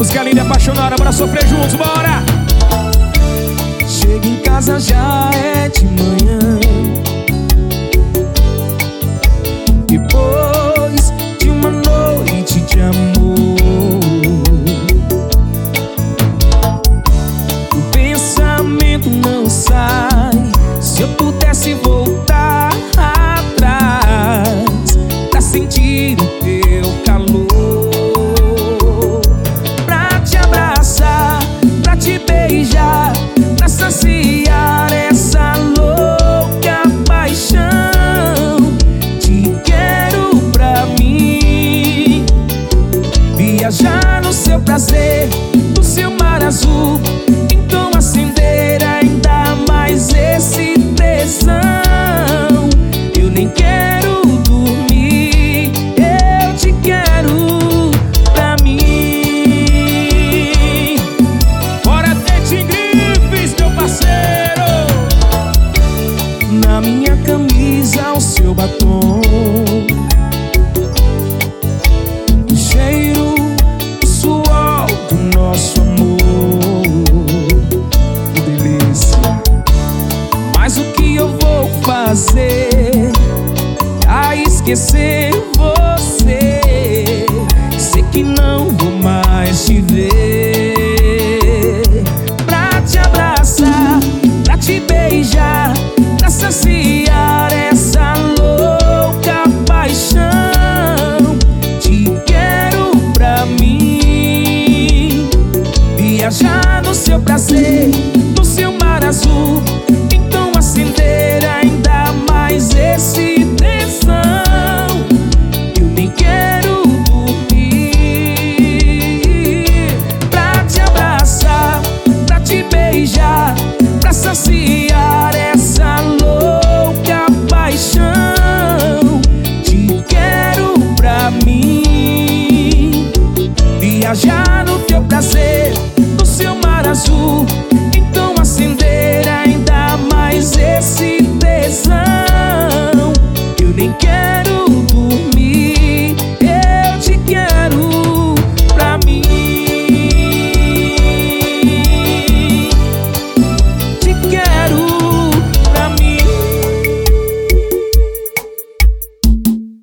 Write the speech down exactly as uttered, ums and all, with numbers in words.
música linda e apaixonada, bora sofrer juntos, bora! Chego em casa, já é de manhã. Depois de uma noite de amor, o pensamento não sai. Se eu pudesse voltar atrás pra sentir o teu calor, pra te abraçar, pra te beijar, pra saciar essa louca paixão. Te quero pra mim, viajar no seu prazer, no seu mar azul, então acender ainda mais esse tesão. Eu nem quero dormir, eu te quero pra mim. Bora ter Grifes, meu parceiro! Na minha camisa o seu batom, o cheiro, o suor do nosso amor. Que delícia! Mas o que eu vou fazer pra esquecer você?